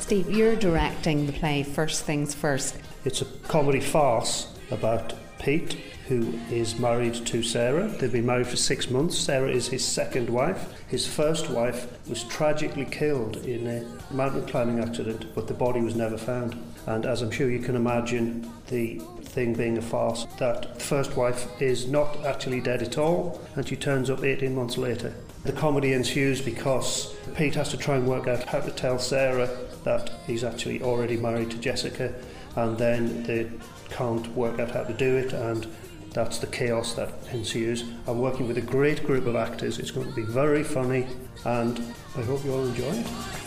Steve, you're directing the play First Things First. It's a comedy farce about Pete, who is married to Sarah. They've been married for 6 months. Sarah is his second wife. His first wife was tragically killed in a mountain climbing accident, but the body was never found. And as I'm sure you can imagine, the thing being a farce, that first wife is not actually dead at all, and she turns up 18 months later. The comedy ensues because Pete has to try and work out how to tell Sarah that he's actually already married to Jessica, and then they can't work out how to do it, and that's the chaos that ensues. I'm working with a great group of actors. It's going to be very funny, and I hope you all enjoy it.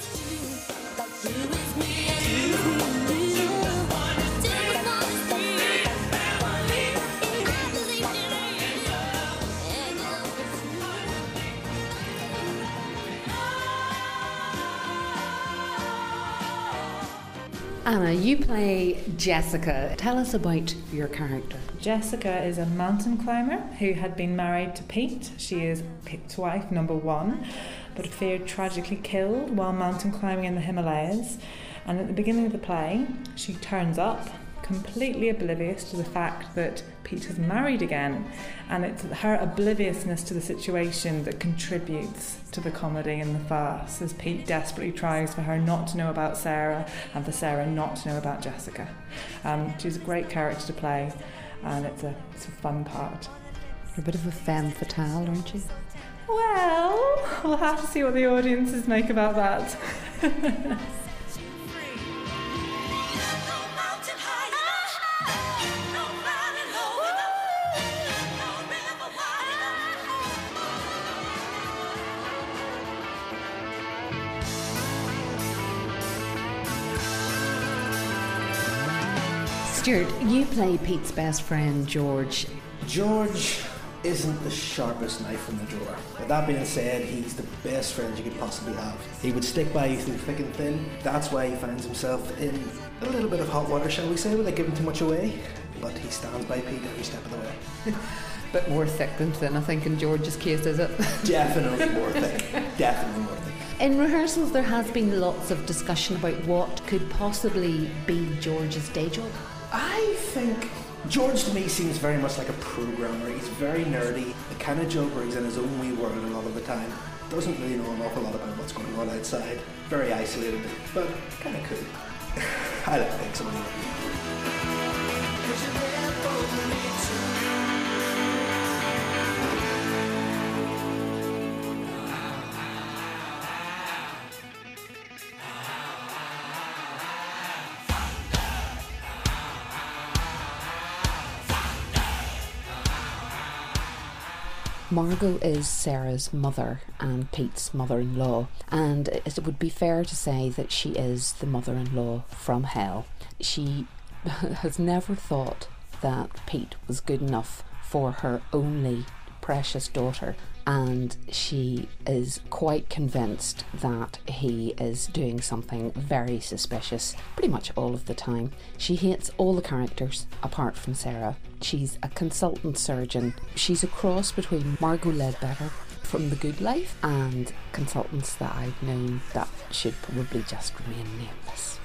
Anna, you play Jessica. Tell us about your character. Jessica is a mountain climber who had been married to Pete. She is Pete's wife, number one, but feared tragically killed while mountain climbing in the Himalayas. And at the beginning of the play, she turns up completely oblivious to the fact that Pete has married again, and it's her obliviousness to the situation that contributes to the comedy and the farce, as Pete desperately tries for her not to know about Sarah and for Sarah not to know about Jessica. She's a great character to play, and it's a fun part. You're a bit of a femme fatale, aren't you? Well, we'll have to see what the audiences make about that. Stuart, you play Pete's best friend, George. George isn't the sharpest knife in the drawer. With that being said, he's the best friend you could possibly have. He would stick by you through thick and thin. That's why he finds himself in a little bit of hot water, shall we say, without giving too much away. But he stands by Pete every step of the way. Bit more thick than thin, I think, in George's case, is it? Definitely more thick. Definitely more thick. In rehearsals, there has been lots of discussion about what could possibly be George's day job. I think George to me seems very much like a programmer. He's very nerdy, the kind of joke where he's in his own wee world a lot of the time. Doesn't really know an awful lot about what's going on outside. Very isolated, but kind of cool. I don't think so anyway. Margot is Sarah's mother and Pete's mother-in-law, and it would be fair to say that she is the mother-in-law from hell. She has never thought that Pete was good enough for her only precious daughter, and she is quite convinced that he is doing something very suspicious pretty much all of the time. She hates all the characters apart from Sarah. She's a consultant surgeon. She's a cross between Margot Ledbetter from The Good Life and consultants that I've known that should probably just remain nameless.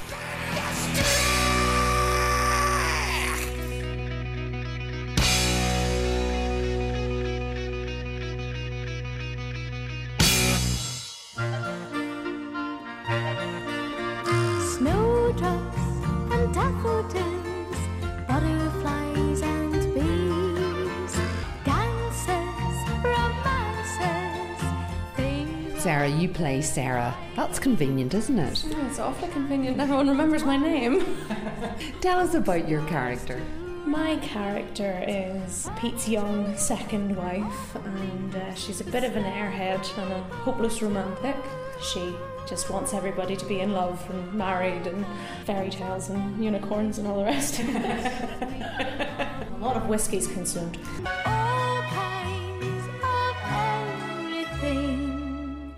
Snowdrops and daffodils, butterflies and bees, dances, romances, things. Sarah, you play Sarah. That's convenient, isn't it? Yeah, it's awfully convenient. Everyone remembers my name. Tell us about your character. My character is Pete's young second wife, and she's a bit of an airhead and a hopeless romantic. She just wants everybody to be in love and married and fairy tales and unicorns and all the rest. A lot of whiskey's consumed. All kinds of everything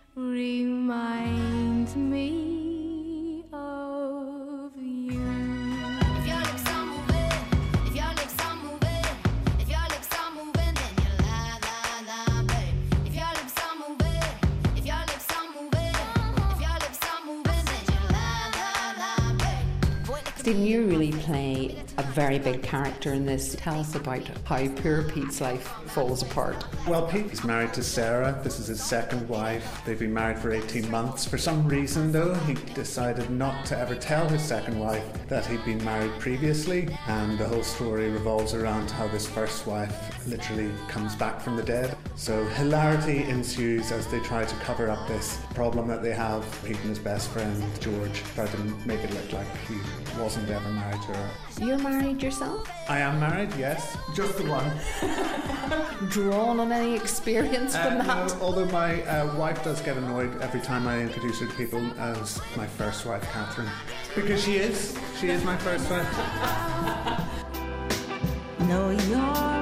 remind me of you. If your lips are moving, if your lips are moving, if your lips are moving, then you la la la, babe. If your lips are moving, if your lips are moving, if your lips are moving, then you la Stephen, you really play a very big character in this. Tell us about how poor Pete's life falls apart. Well, Pete is married to Sarah. This is his second wife. They've been married for 18 months. For some reason, though, he decided not to ever tell his second wife that he'd been married previously. And the whole story revolves around how this first wife literally comes back from the dead. So hilarity ensues as they try to cover up this problem that they have. Pete and his best friend, George, try to make it look like he wasn't ever married to her. You're married yourself? I am married, yes. Just the one. Drawn on any experience from that? No, although my wife does get annoyed every time I introduce her to people as my first wife, Catherine. Because she is my first wife. Know your